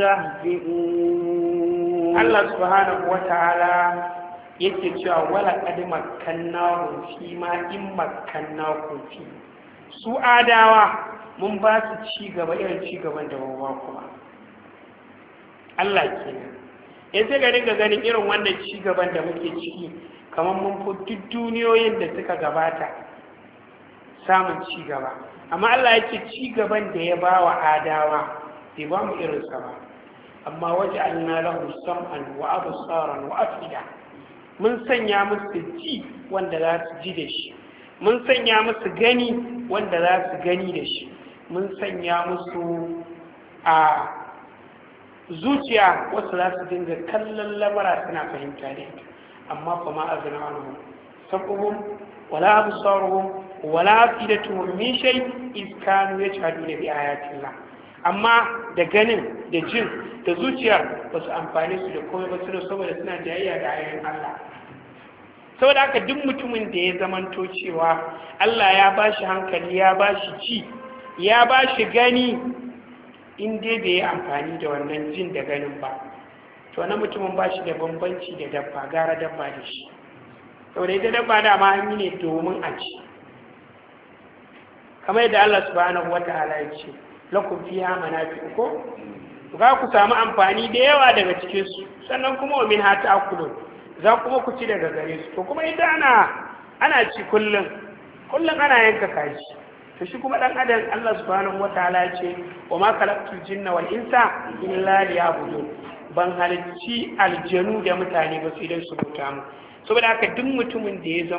يستهزئون. الله سبحانه وتعالى yake cewa wala qad makkannahu fi ma in makkannahu fi. Su adawa mun ba su ci gaba irin ci gaban da ba kuma Allah kenan. Sai ga dinga ganin irin wannan ci gaban da muke ciki kamar mun fi duk duniyoyin da suka gabata samun ci gaba, amma Allah yake ci gaban da ya ba wa adawa bai ba mu irinsa ba. Amma waja'alna lahu sam'an wa absaran wa afida, mun sanya musu ji wanda za su ji da shi, mun sanya musu gani wanda za su gani da shi, mun sanya musu a zuciya wasu za su dinga kallon lamara suna fahimta da ita, amma fa ma azna anhum sab'uhum wala absaruhum wala afidatuhum min shay iz kanu yashhaduna bi ayatillah. Amma da ganin da jin da zuciyar ba su amfani su da komai ba su saboda suna jayayya da ayoyin Allah. Saboda haka duk mutumin da ya zamanto cewa Allah ya bashi hankali, ya bashi ji, ya bashi gani, in dai bai yi amfani da wannan jin da ganin ba, to na mutumin ba shi da bambanci da dabba, gara dabba da shi. Saboda ita dabba dama an yi ne domin a ci, kamar yadda Allah subhanahu wata'ala ya ce lakum fiha manafi'u ko za ku samu amfani da yawa daga cikin su, sannan kuma wa min hata akulun, za kuma ku ci daga gare su. To kuma ita ana ci kullum ana yanka kaji. To shi kuma dan adam Allah subhanahu wataala ya ce wa ma khalaqtul jinna wal insa illa liya'budun, ban halicci aljanu da mutane ba sai dan su bauta mu. Saboda haka duk mutumin da ya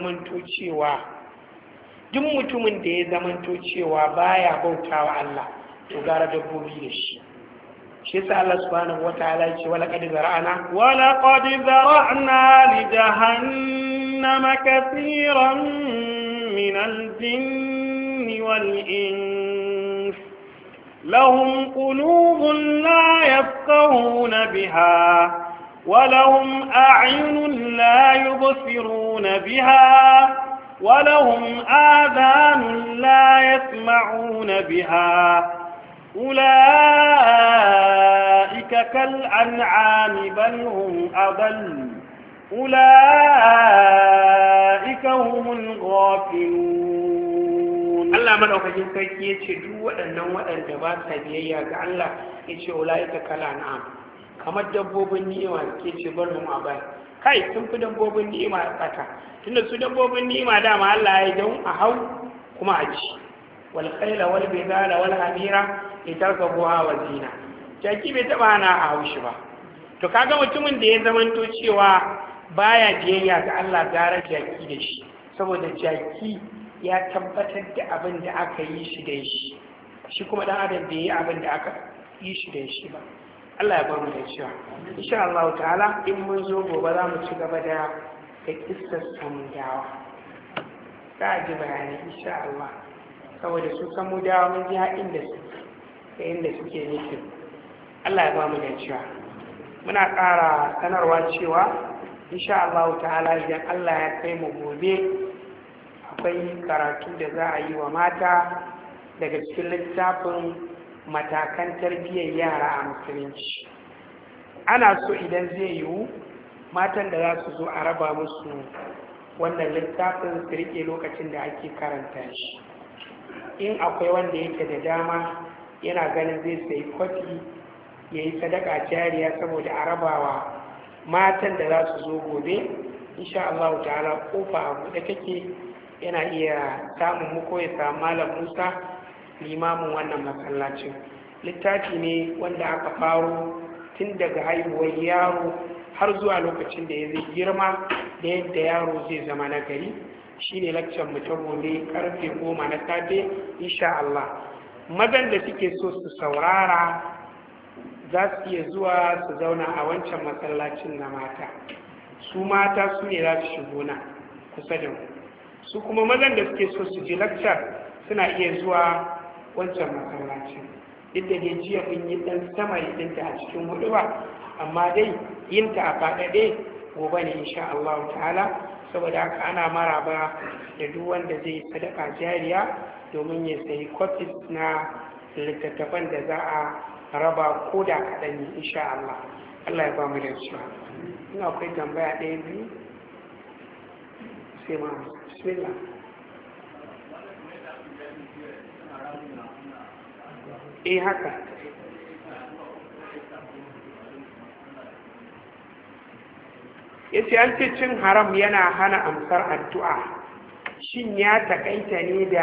zamanto cewa baya bautawa Allah, to gara dabbobi da shi. Shi yasa Allah subhanahu wataala ya ce wala qad zara'na li jahannama kathiran min al-jinni wal ins lahum qulubun la yafqahuna biha wa lahum a'yunun la yubsiruna biha wa lahum adhanun la yasma'una biha أولئك كالأنعام بل هم أضل أولئك هم الغافلون. الله من أخرجين كي يتشدوا waɗanda ba sa biyayya ga Allah yace ulaika kal an'am, kamar dabbobin ni'ima ke ce bar mu abai, kai sun fi dabbobin ni'ima tsaka, tunda su dabbobin ni'ima dama Allah ya don a hau kuma a ci, wal khayla wal bidala wal hamira litarkabuha wa zina. Jaki bai taba hana a haushi ba. To kaga mutumin da ya zamanto cewa baya biyayya ga Allah gara jaki da shi, saboda jaki ya tabbatar da abin da aka yi shi da shi kuma dan adam bai yi abin da aka yi shi da shi ba. Allah ya bar mu da cewa insha Allah ta'ala in mun zo gobe za mu ci gaba da kissar samudawa. Za a ji bayani insha Allah, saboda su samudawa mun ji haɗin da su da inda suke nufin. Allah ya ba mu da cewa muna ƙara sanarwa cewa insha Allah ta'ala idan Allah ya kai mu gobe akwai karatu da za a yi wa mata daga cikin littafin matakan tarbiyyar yara a musulunci. Ana so idan zai yiwu matan da za su zo a raba musu wannan littafin su riƙe lokacin da ake karanta shi. In akwai wanda yake da dama yana ganin zai sayi kwafi ya yi sadaka jariya saboda a rabawa matan da za su zo gobe, insha Allah ta'ala kofa a buɗe take, yana iya samun muku ya samu Malam Musa limamin wannan masallacin. Littafi ne wanda aka faro tun daga haihuwar yaro har zuwa lokacin da ya zai girma da yadda yaro zai zama nagari. Shine lakcan mu ta gobe karfe 10 na safe insha Allah. Mazan da suke so su saurara za su iya zuwa su zauna a wancan masallacin na mata, su mata su ne za su shigo na kusa da mu, su kuma mazan da suke so su ji lakcar suna iya zuwa wancan masallacin. Duk da dai jiya kun yi dan sama yinta a cikin hudu ba, amma dai yinta a faɗaɗe gobe ne insha Allah ta'ala. Saboda haka ana maraba da duk wanda zai sadaka jariya domin ya sayi kwafis na littattafan da za a raba ko da kaɗan ne insha Allah. Allah ya ba mu da cewa ina akwai tambaya ɗaya biyu sai ma bismillah. Haka yace an ce cin haram yana hana amsar addu'a, shin ya takaita ne da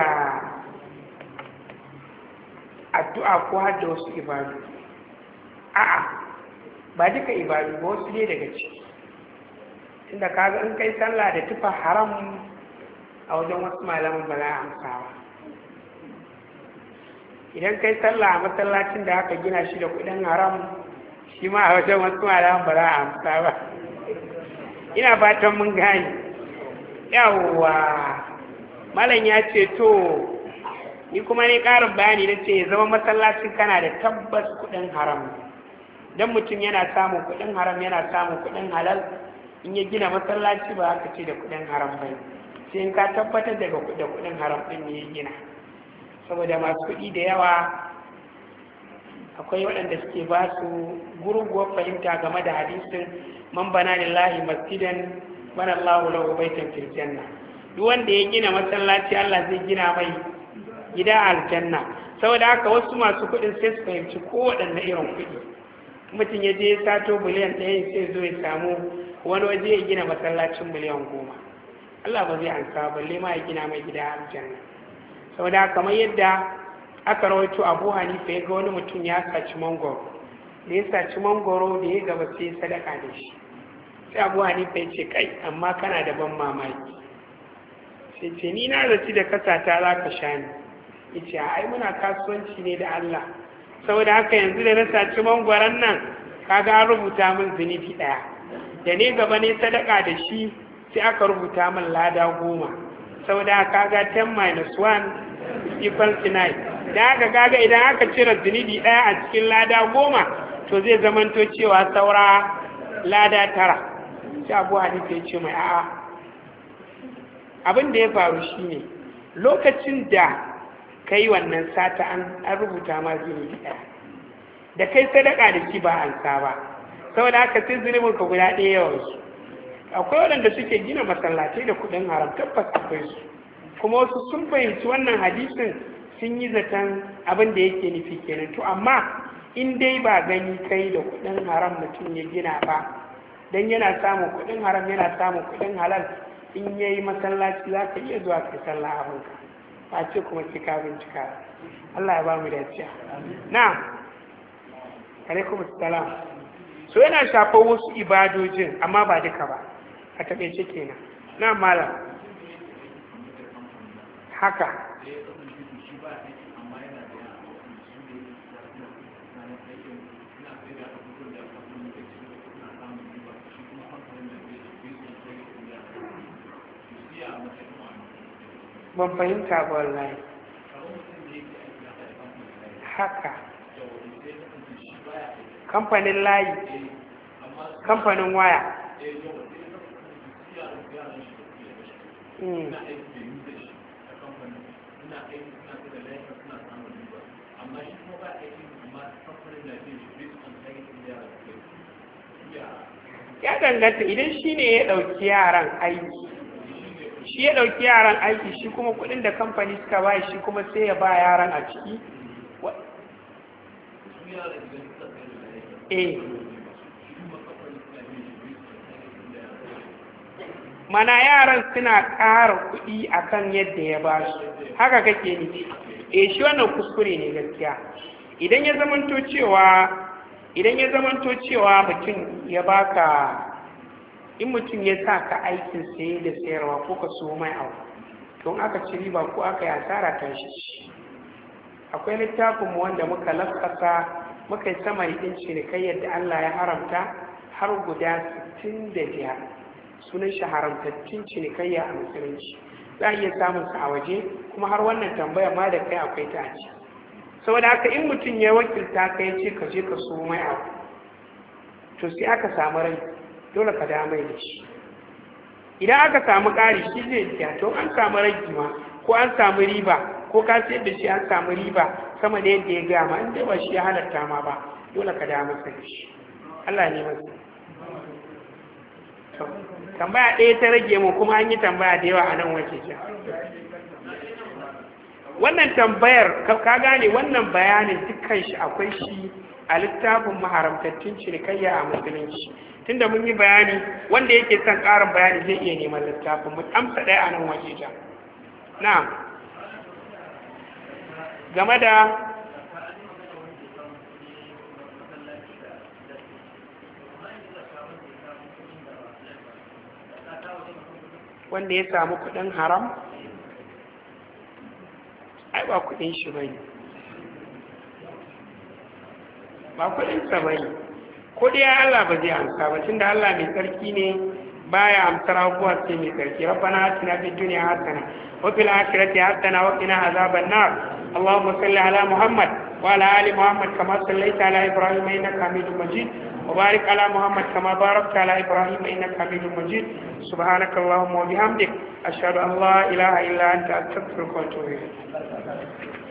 addu'a ko har da wasu ibadu? A'a, ba duka ibadu ba, wasu ne daga ciki. inda kaga in kai sallah da tufa haram a wajen wasu malaman ba za a amsa ba. Idan kai sallah a masallacin da aka gina shi da kuɗin haram shi ma a wajen wasu malaman ba za a amsa ba. Ina fatan mun gane. Yawwa malam ya ce to ni kuma ne ƙarin bayani na ce ya zama masallacin kana da tabbas kuɗin haram. Dan mutum yana samun kuɗin haram yana samun kuɗin halal, in ya gina masallaci ba aka ce da kuɗin haram ba, sai in ka tabbatar da kuɗin haram ɗin ne ya gina. Saboda masu kuɗi da yawa akwai waɗanda suke ba su gurguwar fahimta game da hadisin man bana lillahi masjidan bana Allahu lahu baitan fil janna. Duk wanda ya gina masallaci Allah zai gina mai gida aljanna. Saboda haka wasu masu kuɗin sai su fahimci ko waɗanne irin kuɗi. Mutum ya je ya sato biliyan 1 sai zo ya samu wani waje ya gina masallacin miliyan 10. Allah ba zai ansa balle ma ya gina mai gida aljanna. Saboda kamar yadda aka rawaito Abu Hanifa ya ga wani mutum ya saci mangoro, da ya saci mangoro da ya gaba sai sadaka da shi. Sai Abu Hanifa ya ce kai amma kana da ban mamaki. Sai ce ni na zaci da kasata za ka sha ni. Ya ce ai muna kasuwanci ne da Allah. Saboda haka yanzu da na saci mangoron nan kaga an rubuta min zunubi ɗaya. Da ne gaba ne sadaka da shi sai aka rubuta min lada 10. Saboda haka kaga 10 minus 1 equals 9. Da haka kaga idan aka cire zunubi ɗaya a cikin lada 10 to zai zamanto cewa saura lada 9. Sai Abu Hanifa ya ce mai a'a. Abin da ya faru shine lokacin da kai wannan sata an rubuta ma zunubi ɗaya. Da kai sadaka da shi ba an sa ba. Saboda haka sai zunubin ka guda ɗaya yawansu. Akwai waɗanda suke gina masallatai da kuɗin haram, tabbas akwai su. Kuma wasu sun fahimci wannan hadisin sun yi zaton abin da yake nufi kenan. To amma in dai ba gani kai da kuɗin haram mutum ya gina ba, dan yana samun kuɗin haram yana samun kuɗin halal, in yayi masallaci za ka iya zuwa kai sallah abinka. Ba ce kuma sai ka bincika. Allah ya ba mu dace. Na'am. Alaikum assalam. So yana shafar wasu ibadojin amma ba duka ba. A taɓaice kenan. Na malam. Haka. Ban fahimta ba wallahi. Haka. Kamfanin layi. Kamfanin waya. Ya danganta idan shi ne ya ɗauki yaran aiki. Shi ya ɗauki yaran aiki shi kuma kuɗin da kamfani suka ba shi kuma sai ya ba yaran a ciki. Mana yaran suna ƙara kuɗi akan yadda ya ba su, haka kake nufi. Shi wannan kuskure ne gaskiya. Idan ya zamanto cewa mutum ya baka, in mutum ya sa ka aikin saye da sayarwa ko ka so mai abu, don aka ci riba ko aka yi asara ta shi. Akwai littafin mu wanda muka lakasa muka yi samari ɗin cinikayyar da Allah ya haramta har guda 65. Sunan shi haramtattun cinikayya a musulunci. Za a iya samun sa a waje kuma har wannan tambaya ma da kai akwai ta ci. Saboda haka in mutum ya wakilta ka ya ce ka je ka so mai abu, to sai aka samu rai dole ka da mai da shi. Idan aka samu ƙari shi zai biya, to an samu ragi ma ko an samu riba ko ka sayar da shi an samu riba sama da yadda ya gaya ma, in dai ba shi ya halatta ma ba dole ka da masa da shi. Allah ne masu. Tambaya ɗaya ta rage mu kuma an yi tambaya da yawa a nan waje ja. Wannan tambayar ka gane wannan bayanin dukkan shi akwai shi a littafin maharamtattun cinikayya a musulunci. Tunda mun yi bayani wanda yake son ƙarin bayani zai iya neman littafin mu amsa ɗaya a nan waje ja. Na'am. Game da wanda ya samu kuɗin haram ai ba kuɗin shi bane, ba kuɗinsa bane. Ko dai Allah ba zai amsa ba, tunda Allah mai tsarki ne, baya amsar abubuwa sai mai tsarki. Rabbana atina fid dunya hasana wa fil akhirati hasana wa qina azaban nar. Allahumma salli ala Muhammad wa ala ali Muhammad kama sallaita ala Ibrahim innaka Hamidum Majid wa barik ala Muhammad kama barakta ala Ibrahim innaka Hamidum Majid. Subhanaka Allahumma wa bihamdik ashhadu an la ilaha illa anta astaghfiruka wa atubu ilayk.